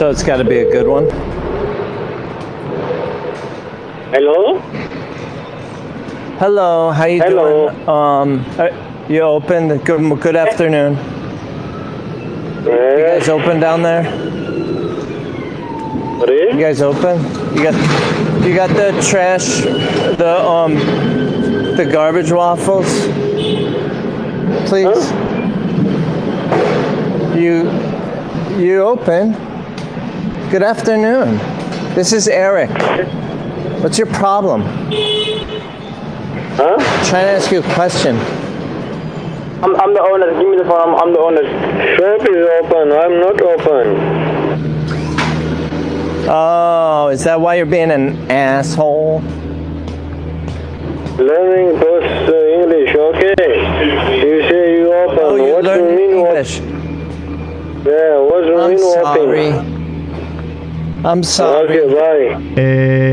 So it's got to be a good one. Hello? Hello, how you Hello. doing? You open? Good afternoon. You Yes. guys open down there? Sorry? You guys open? You got the trash, the garbage waffles? Please. Huh? You open? Good afternoon. This is Eric. What's your problem? Huh? I'm trying to ask you a question. I'm the owner. Give me the phone. I'm the owner. Shop is open. I'm not open. Oh, is that why you're being an asshole? Learning first English, okay? You say you open. Oh, you what do you learn mean English. Yeah, what do you I'm mean sorry. open? I'm sorry. Okay, bye.